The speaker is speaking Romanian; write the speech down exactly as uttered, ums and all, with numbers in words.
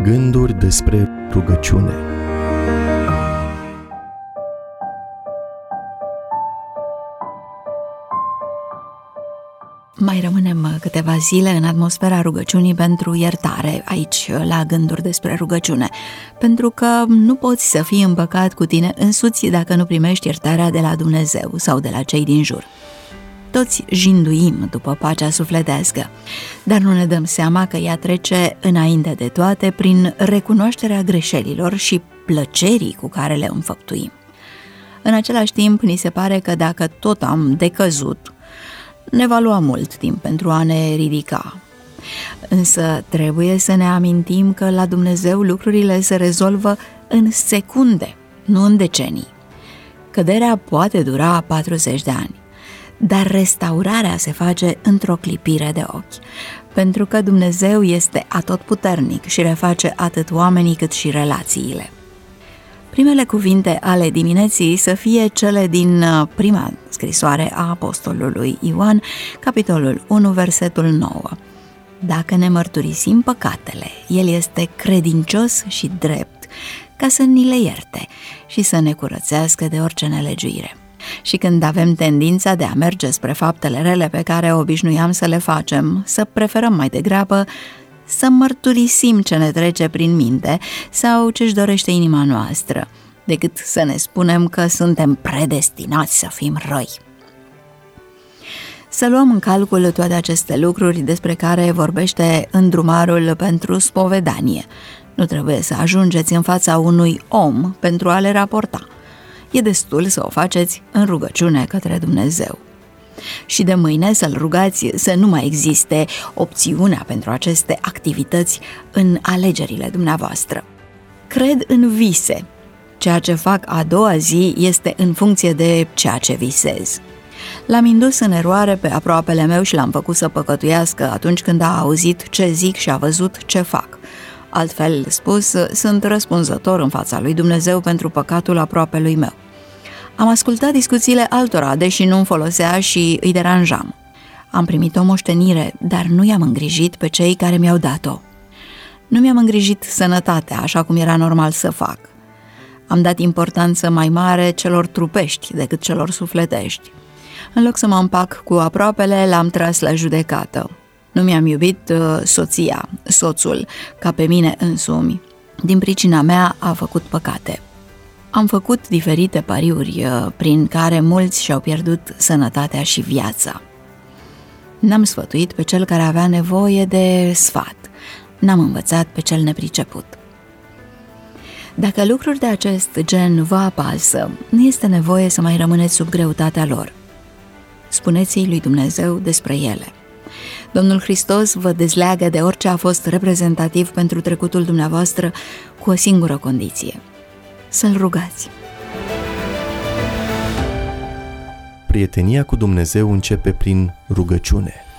Gânduri despre rugăciune. Mai rămânem câteva zile în atmosfera rugăciunii pentru iertare, aici, la Gânduri despre rugăciune, pentru că nu poți să fii în păcat cu tine însuți dacă nu primești iertarea de la Dumnezeu sau de la cei din jur. Toți jinduim după pacea sufletească, dar nu ne dăm seama că ea trece înainte de toate prin recunoașterea greșelilor și plăcerii cu care le înfăptuim. În același timp, ni se pare că dacă tot am decăzut, ne va lua mult timp pentru a ne ridica. Însă trebuie să ne amintim că la Dumnezeu lucrurile se rezolvă în secunde, nu în decenii. Căderea poate dura patruzeci de ani, dar restaurarea se face într-o clipire de ochi, pentru că Dumnezeu este atotputernic și reface atât oamenii cât și relațiile. Primele cuvinte ale dimineții să fie cele din prima scrisoare a apostolului Ioan, capitolul unu, versetul nouă. Dacă ne mărturisim păcatele, El este credincios și drept ca să ni le ierte și să ne curățească de orice nelegiuire. Și când avem tendința de a merge spre faptele rele pe care obișnuiam să le facem, să preferăm mai degrabă să mărturisim ce ne trece prin minte sau ce-și dorește inima noastră, decât să ne spunem că suntem predestinați să fim răi. Să luăm în calcul toate aceste lucruri despre care vorbește îndrumarul pentru spovedanie. Nu trebuie să ajungeți în fața unui om pentru a le raporta. E destul să o faceți în rugăciune către Dumnezeu. Și de mâine să-L rugați să nu mai existe opțiunea pentru aceste activități în alegerile dumneavoastră. Cred în vise. Ceea ce fac a doua zi este în funcție de ceea ce visez. L-am indus în eroare pe aproapele meu și l-am făcut să păcătuiască atunci când a auzit ce zic și a văzut ce fac. Altfel spus, sunt răspunzător în fața lui Dumnezeu pentru păcatul aproapelui meu. Am ascultat discuțiile altora, deși nu-mi folosea și îi deranjam. Am primit o moștenire, dar nu i-am îngrijit pe cei care mi-au dat-o. Nu mi-am îngrijit sănătatea, așa cum era normal să fac. Am dat importanță mai mare celor trupești decât celor sufletești. În loc să mă împac cu aproapele, l-am tras la judecată. Nu mi-am iubit uh, soția, soțul, ca pe mine însumi. Din pricina mea a făcut păcate. Am făcut diferite pariuri uh, prin care mulți și-au pierdut sănătatea și viața. N-am sfătuit pe cel care avea nevoie de sfat. N-am învățat pe cel nepriceput. Dacă lucruri de acest gen vă apasă, nu este nevoie să mai rămâneți sub greutatea lor. Spuneți-i lui Dumnezeu despre ele. Domnul Hristos vă dezleagă de orice a fost reprezentativ pentru trecutul dumneavoastră cu o singură condiție: să-L rugați. Prietenia cu Dumnezeu începe prin rugăciune.